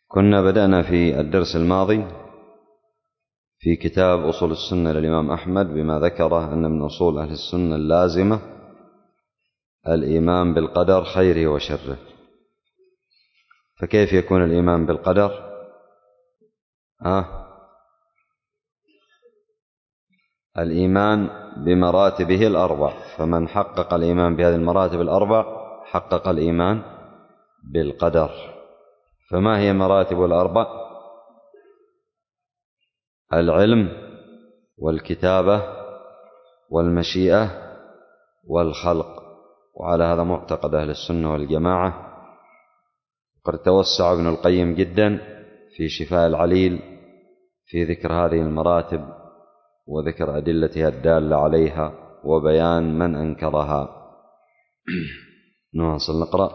كنا بدأنا في الدرس الماضي في كتاب أصول السنة للإمام أحمد بما ذكره أن من أصول أهل السنة اللازمة الإيمان بالقدر خيره وشره. فكيف يكون الإيمان بالقدر؟ الإيمان بمراتبه الأربع، فمن حقق الإيمان بهذه المراتب الأربع حقق الإيمان بالقدر. فما هي مراتب الأربع؟ العلم والكتابة والمشيئة والخلق. وعلى هذا معتقد أهل السنة والجماعة. قد توسع ابن القيم جدا في شفاء العليل في ذكر هذه المراتب وذكر أدلتها الدالة عليها وبيان من أنكرها. نواصل نقرأ.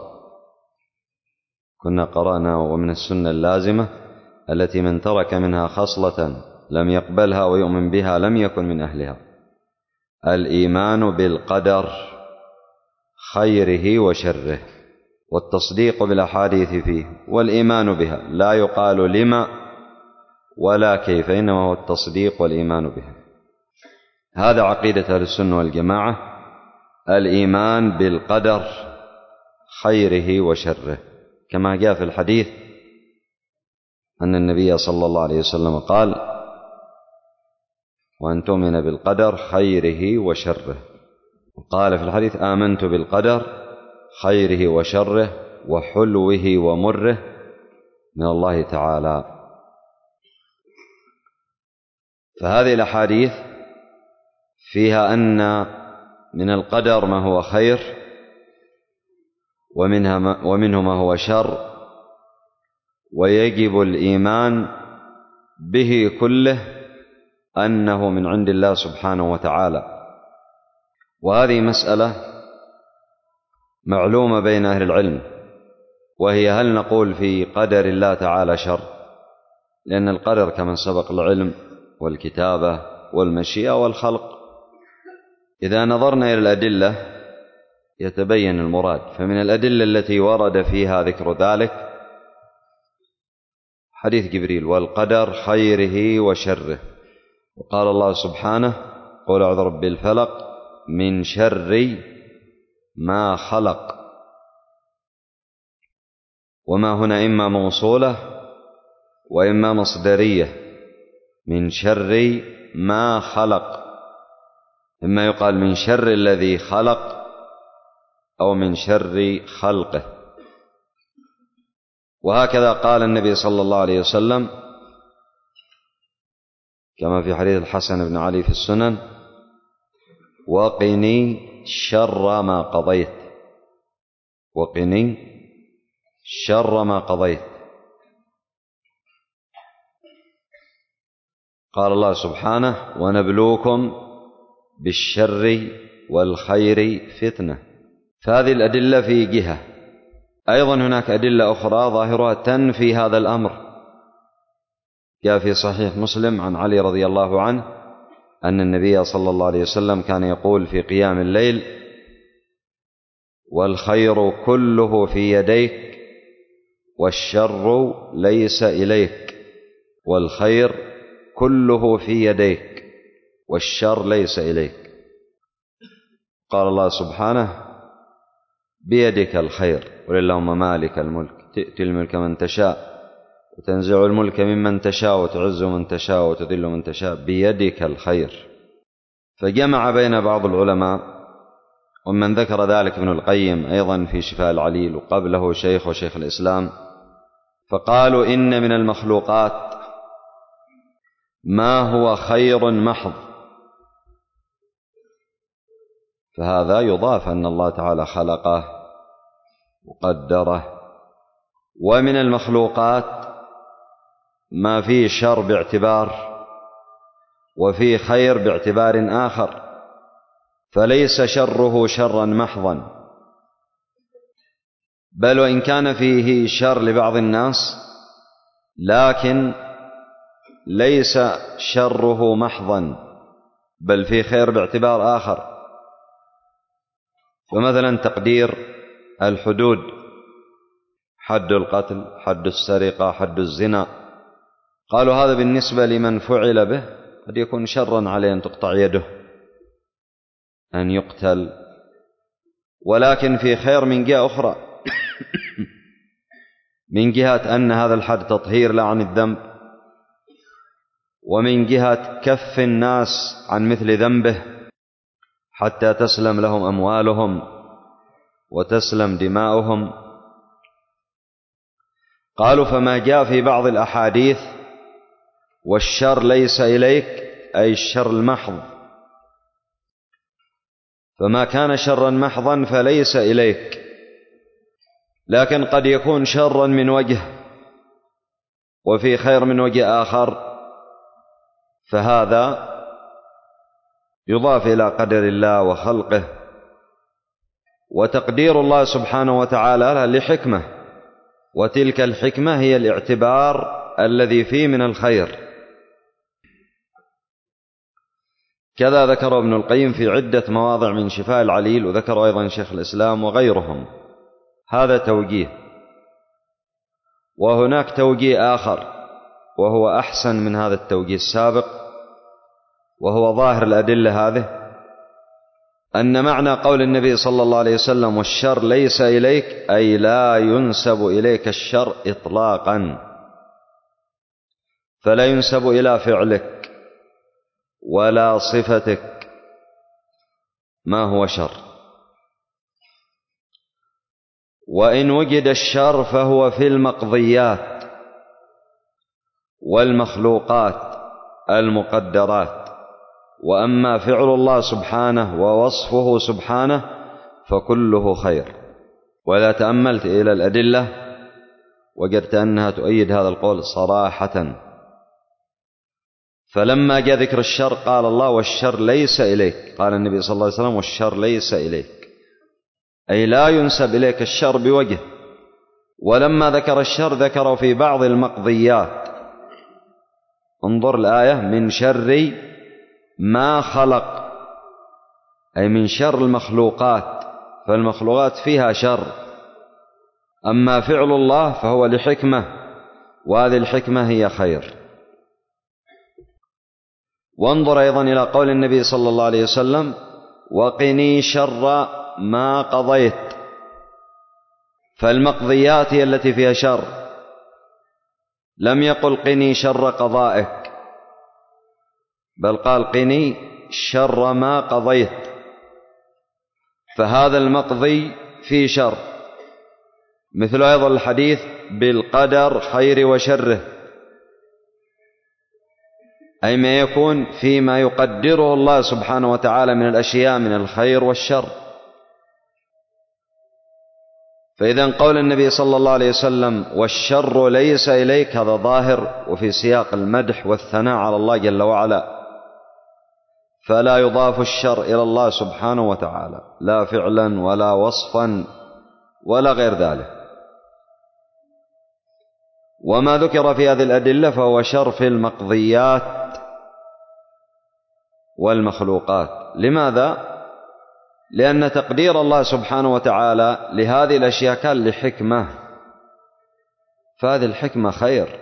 كنا قرأنا ومن السنة اللازمة التي من ترك منها خصلة لم يقبلها ويؤمن بها لم يكن من أهلها الإيمان بالقدر خيره وشره والتصديق بالأحاديث فيه والإيمان بها، لا يقال لما ولا كيف، إنما هو التصديق والإيمان بها. هذا عقيدة أهل السنة والجماعة، الإيمان بالقدر خيره وشره، كما جاء في الحديث أن النبي صلى الله عليه وسلم قال: وأن تؤمن بالقدر خيره وشره. وقال في الحديث: آمنت بالقدر خيره وشره وحلوه ومره من الله تعالى. فهذه الأحاديث فيها أن من القدر ما هو خير ومنه ما هو شر، ويجب الإيمان به كله أنه من عند الله سبحانه وتعالى. وهذه مسألة معلومة بين أهل العلم، وهي هل نقول في قدر الله تعالى شر؟ لأن القدر كما سبق العلم والكتابة والمشيئة والخلق. إذا نظرنا إلى الأدلة يتبين المراد. فمن الأدلة التي ورد فيها ذكر ذلك حديث جبريل: والقدر خيره وشره. وقال الله سبحانه: قل أعوذ برب الفلق من شر ما خلق. وما هنا إما موصولة وإما مصدرية، من شر ما خلق، إما يقال من شر الذي خلق أو من شر خلقه. وهكذا قال النبي صلى الله عليه وسلم كما في حديث الحسن بن علي في السنن: وقني شر ما قضيت، وقني شر ما قضيت. قال الله سبحانه: ونبلوكم بالشر والخير فتنة. فهذه الأدلة في جهة. أيضا هناك أدلة أخرى ظاهرها تنفي هذا الأمر. جاء في صحيح مسلم عن علي رضي الله عنه أن النبي صلى الله عليه وسلم كان يقول في قيام الليل: والخير كله في يديك والشر ليس إليك. والخير كله في يديك والشر ليس إليك. قال الله سبحانه: بيدك الخير، قل اللهم مالك الملك تؤتي الملك من تشاء وتنزع الملك ممن تشاء وتعز من تشاء وتذل من تشاء بيدك الخير. فجمع بين بعض العلماء، ومن ذكر ذلك ابن القيم أيضا في شفاء العليل، وقبله شيخ الإسلام، فقالوا إن من المخلوقات ما هو خير محض، فهذا يضاف أن الله تعالى خلقه وقدره. ومن المخلوقات ما فيه شر باعتبار وفيه خير باعتبار آخر، فليس شره شرا محضا، بل وإن كان فيه شر لبعض الناس لكن ليس شره محضا، بل فيه خير باعتبار آخر. فمثلا تقدير الحدود، حد القتل، حد السرقة، حد الزنا. قالوا هذا بالنسبة لمن فعل به قد يكون شرا عليه أن تقطع يده، أن يقتل، ولكن في خير من جهة أخرى من جهة أن هذا الحد تطهير لا عن الذنب، ومن جهة كف الناس عن مثل ذنبه حتى تسلم لهم أموالهم وتسلم دماؤهم. قالوا فما جاء في بعض الأحاديث والشر ليس إليك، أي الشر المحض، فما كان شرا محضا فليس إليك، لكن قد يكون شرا من وجه وفي خير من وجه آخر، فهذا يضاف إلى قدر الله وخلقه وتقدير الله سبحانه وتعالى لحكمة، وتلك الحكمة هي الاعتبار الذي فيه من الخير. كذا ذكر ابن القيم في عدة مواضع من شفاء العليل، وذكر أيضا شيخ الإسلام وغيرهم. هذا توجيه، وهناك توجيه آخر وهو أحسن من هذا التوجيه السابق، وهو ظاهر الأدلة هذه، أن معنى قول النبي صلى الله عليه وسلم والشر ليس إليك، أي لا ينسب إليك الشر إطلاقا، فلا ينسب إلى فعلك ولا صفتك ما هو شر. وإن وجد الشر فهو في المقضيات والمخلوقات المقدرات، وأما فعل الله سبحانه ووصفه سبحانه فكله خير. وإذا تأملت إلى الأدلة وجدت أنها تؤيد هذا القول صراحة. فلما جاء ذكر الشر قال الله والشر ليس إليك، قال النبي صلى الله عليه وسلم والشر ليس إليك، أي لا ينسب إليك الشر بوجه. ولما ذكر الشر ذكره في بعض المقضيات. انظر الآية من شر ما خلق، أي من شر المخلوقات، فالمخلوقات فيها شر. أما فعل الله فهو لحكمة، وهذه الحكمة هي خير. وانظر أيضا إلى قول النبي صلى الله عليه وسلم وقني شر ما قضيت، فالمقضيات هي التي فيها شر، لم يقل قني شر قضائك، بل قال قني شر ما قضيت، فهذا المقضي فيه شر. مثل أيضا الحديث بالقدر خير وشره، أي ما يكون فيما يقدره الله سبحانه وتعالى من الأشياء من الخير والشر. فإذا قول النبي صلى الله عليه وسلم والشر ليس إليك هذا ظاهر وفي سياق المدح والثناء على الله جل وعلا، فلا يضاف الشر إلى الله سبحانه وتعالى لا فعلا ولا وصفا ولا غير ذلك. وما ذكر في هذه الأدلة فهو شر في المقضيات والمخلوقات. لماذا؟ لأن تقدير الله سبحانه وتعالى لهذه الأشياء كان لحكمة، فهذه الحكمة خير.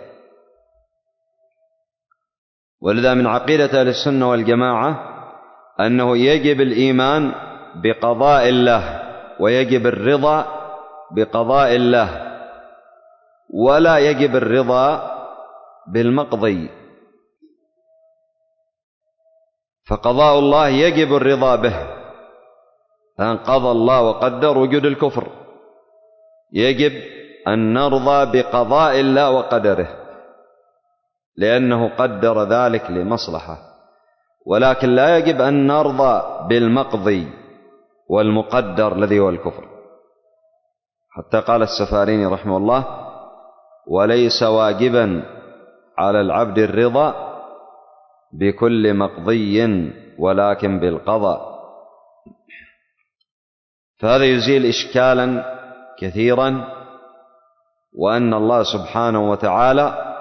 ولذا من عقيدة أهل السنة والجماعة أنه يجب الإيمان بقضاء الله ويجب الرضا بقضاء الله، ولا يجب الرضا بالمقضي. فقضاء الله يجب الرضا به، فإن قضى الله وقدر وجود الكفر يجب أن نرضى بقضاء الله وقدره لأنه قدر ذلك لمصلحة، ولكن لا يجب أن نرضى بالمقضي والمقدر الذي هو الكفر. حتى قال السفاريني رحمه الله وليس واجبا على العبد الرضا بكل مقضي ولكن بالقضاء. فهذا يزيل إشكالا كثيرا، وأن الله سبحانه وتعالى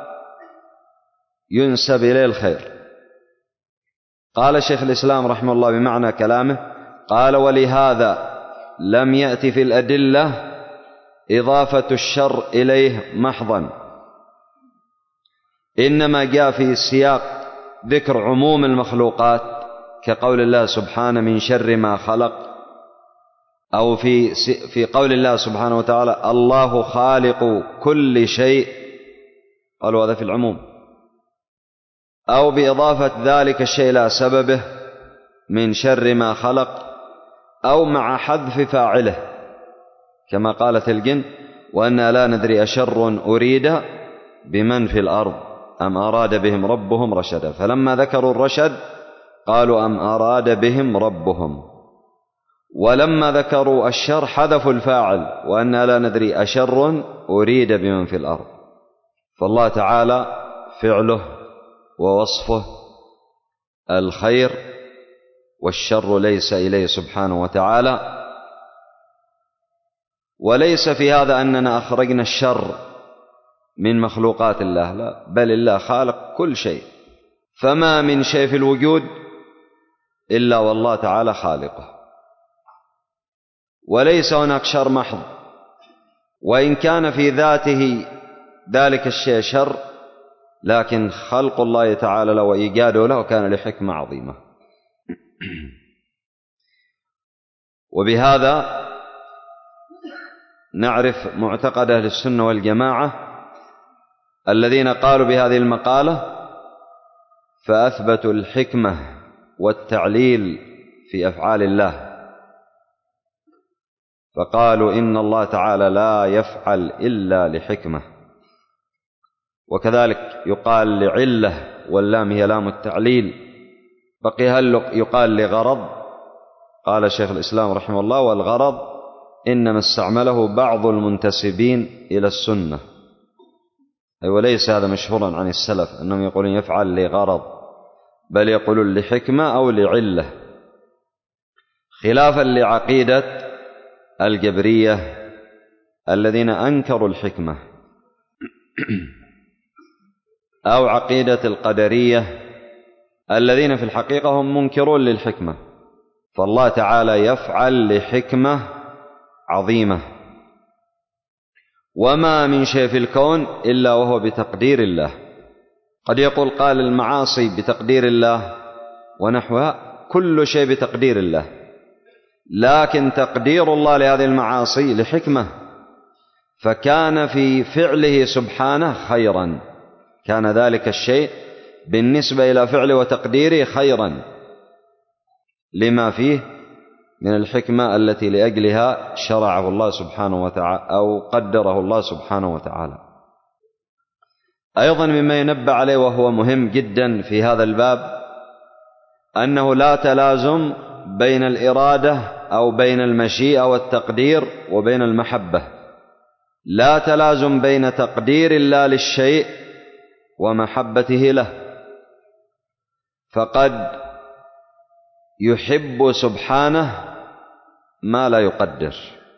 ينسب إليه الخير. قال شيخ الإسلام رحمه الله بمعنى كلامه قال ولهذا لم يأتي في الأدلة إضافة الشر إليه محضا، إنما جاء في سياق ذكر عموم المخلوقات كقول الله سبحانه من شر ما خلق، أو في قول الله سبحانه وتعالى الله خالق كل شيء، قالوا هذا في العموم، أو بإضافة ذلك الشيء إلى سببه من شر ما خلق، أو مع حذف فاعله كما قالت الجن وأنا لا ندري أشر أريد بمن في الأرض أم أراد بهم ربهم رشدا، فلما ذكروا الرشد قالوا أم أراد بهم ربهم، ولما ذكروا الشر حذفوا الفاعل وأنا لا ندري أشر أريد بمن في الأرض. فالله تعالى فعله ووصفه الخير، والشر ليس إليه سبحانه وتعالى. وليس في هذا أننا أخرجنا الشر من مخلوقات الله، لا، بل الله خالق كل شيء، فما من شيء في الوجود إلا والله تعالى خالقه، وليس هناك شر محض، وإن كان في ذاته ذلك الشيء شر، لكن خلق الله تعالى له وإيجاده له كان لحكمة عظيمة. وبهذا نعرف معتقد أهل السنة والجماعة الذين قالوا بهذه المقالة فأثبتوا الحكمة والتعليل في أفعال الله، فقالوا إن الله تعالى لا يفعل إلا لحكمة، وكذلك يقال لعلة واللام هي لام التعليل، بقي هل يقال لغرض؟ قال شيخ الإسلام رحمه الله والغرض إنما استعمله بعض المنتسبين إلى السنة، وليس هذا مشهورا عن السلف أنهم يقولون يفعل لغرض، بل يقولون لحكمة أو لعلة، خلافا لعقيدة الجبرية الذين أنكروا الحكمة، أو عقيدة القدرية الذين في الحقيقة هم منكرون للحكمة. فالله تعالى يفعل لحكمة عظيمة، وما من شيء في الكون إلا وهو بتقدير الله. قد يقول قال المعاصي بتقدير الله ونحوها، كل شيء بتقدير الله، لكن تقدير الله لهذه المعاصي لحكمة، فكان في فعله سبحانه خيرا، كان ذلك الشيء بالنسبة إلى فعله وتقديره خيرا لما فيه من الحكمة التي لأجلها شرعه الله سبحانه وتعالى أو قدره الله سبحانه وتعالى. أيضا مما ينبه عليه وهو مهم جدا في هذا الباب أنه لا تلازم بين الإرادة أو بين المشيئة والتقدير وبين المحبة، لا تلازم بين تقدير الله للشيء ومحبته له، فقد يحب سبحانه ما لا يقدر،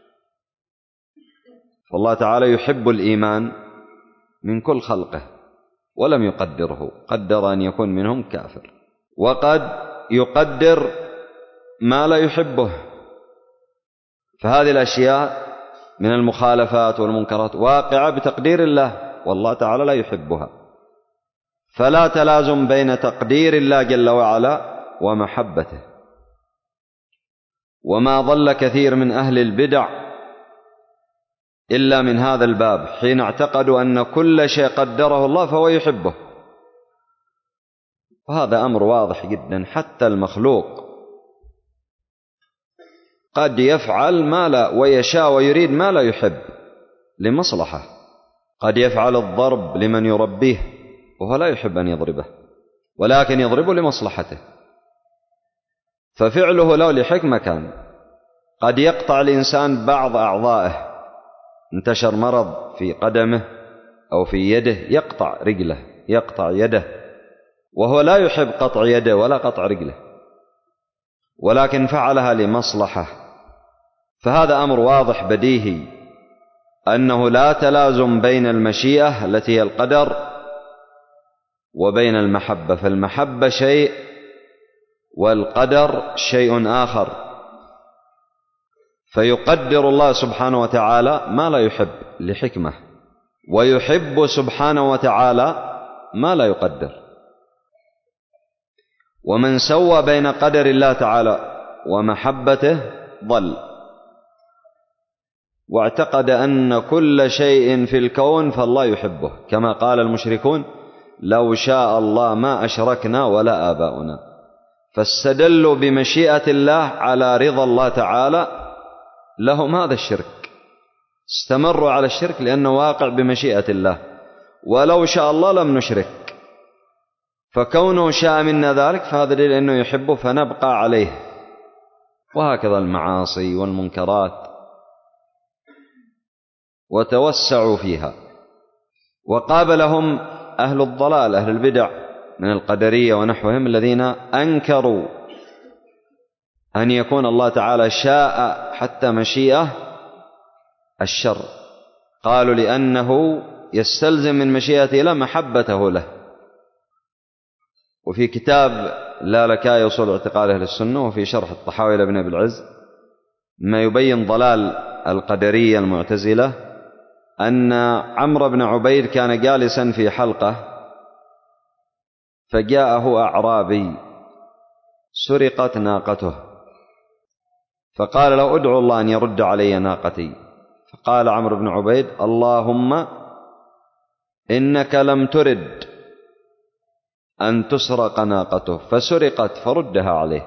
فالله تعالى يحب الإيمان من كل خلقه ولم يقدره، قدر أن يكون منهم كافر، وقد يقدر ما لا يحبه، فهذه الأشياء من المخالفات والمنكرات واقعة بتقدير الله والله تعالى لا يحبها، فلا تلازم بين تقدير الله جل وعلا ومحبته. وما ضل كثير من أهل البدع إلا من هذا الباب، حين اعتقدوا أن كل شيء قدره الله فهو يحبه، وهذا أمر واضح جدا. حتى المخلوق قد يفعل ما لا ويشاء ويريد ما لا يحب لمصلحة، قد يفعل الضرب لمن يربيه وهو لا يحب أن يضربه، ولكن يضربه لمصلحته، ففعله له لحكمة كان. قد يقطع الإنسان بعض أعضائه، انتشر مرض في قدمه أو في يده، يقطع رجله، يقطع يده، وهو لا يحب قطع يده ولا قطع رجله، ولكن فعلها لمصلحة. فهذا أمر واضح بديهي أنه لا تلازم بين المشيئة التي هي القدر وبين المحبة، فالمحبة شيء والقدر شيء آخر. فيقدر الله سبحانه وتعالى ما لا يحب لحكمة، ويحب سبحانه وتعالى ما لا يقدر. ومن سوى بين قدر الله تعالى ومحبته ضل، واعتقد أن كل شيء في الكون فالله يحبه، كما قال المشركون: لو شاء الله ما أشركنا ولا آباؤنا. فاستدلوا بمشيئة الله على رضا الله تعالى لهم هذا الشرك، استمروا على الشرك لأنه واقع بمشيئة الله، ولو شاء الله لم نشرك، فكونه شاء منا ذلك فهذا دليل أنه يحبه فنبقى عليه. وهكذا المعاصي والمنكرات، وتوسعوا فيها. وقابلهم أهل الضلال أهل البدع من القدرية ونحوهم الذين أنكروا أن يكون الله تعالى شاء حتى مشيئة الشر، قالوا لأنه يستلزم من مشيئته له محبته له. وفي كتاب لالكائي أصول اعتقاد أهل السنة وفي شرح الطحاوي لابن أبي العز ما يبين ضلال القدرية المعتزلة، أن عمرو بن عبيد كان جالسا في حلقة فجاءه أعرابي سرقت ناقته، فقال له: ادعو الله أن يرد علي ناقتي. فقال عمرو بن عبيد: اللهم إنك لم ترد أن تسرق ناقته فسرقت فردها عليه.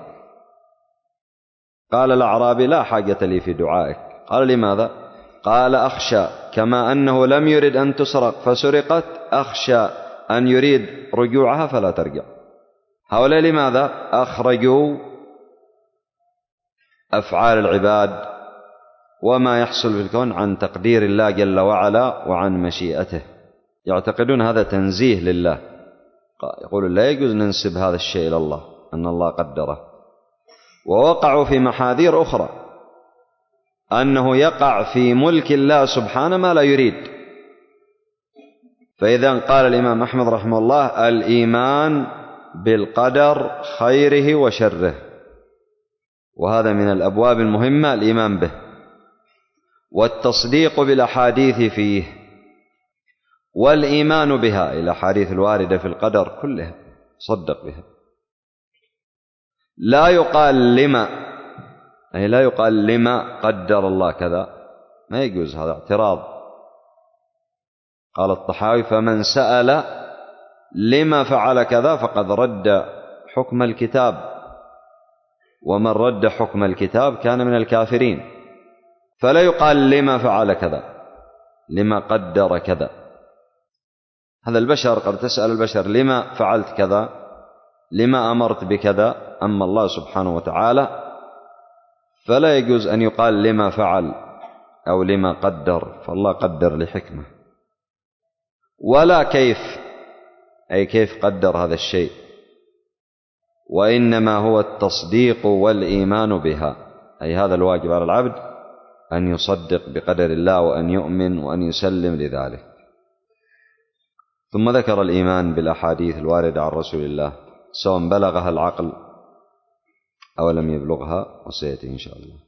قال الأعرابي: لا حاجة لي في دعائك. قال: لماذا؟ قال: أخشى كما أنه لم يرد أن تسرق فسرقت، أخشى أن يريد رجوعها فلا ترجع. هؤلاء لماذا؟ أخرجوا أفعال العباد وما يحصل في الكون عن تقدير الله جل وعلا وعن مشيئته، يعتقدون هذا تنزيه لله، يقولون لا يجوز ننسب هذا الشيء إلى الله، أن الله قدره. ووقعوا في محاذير أخرى، أنه يقع في ملك الله سبحانه ما لا يريد. فإذا قال الإمام أحمد رحمه الله: الإيمان بالقدر خيره وشره، وهذا من الأبواب المهمة الإيمان به، والتصديق بالأحاديث فيه، والإيمان بها، الأحاديث الواردة في القدر كلها صدق بها. لا يقال لما، أي لا يقال لما قدر الله كذا، ما يجوز، هذا اعتراض. قال الطحاوي: فمن سأل لما فعل كذا فقد رد حكم الكتاب، ومن رد حكم الكتاب كان من الكافرين. فلا يقال لما فعل كذا، لما قدر كذا. هذا البشر قد تسأل البشر: لما فعلت كذا، لما أمرت بكذا. أما الله سبحانه وتعالى فلا يجوز أن يقال لما فعل أو لما قدر، فالله قدر لحكمة. ولا كيف، أي كيف قدر هذا الشيء، وإنما هو التصديق والإيمان بها، أي هذا الواجب على العبد أن يصدق بقدر الله وأن يؤمن وأن يسلم لذلك. ثم ذكر الإيمان بالأحاديث الواردة عن رسول الله سواء بلغها العقل أو لم يبلغها، وسيأتي إن شاء الله.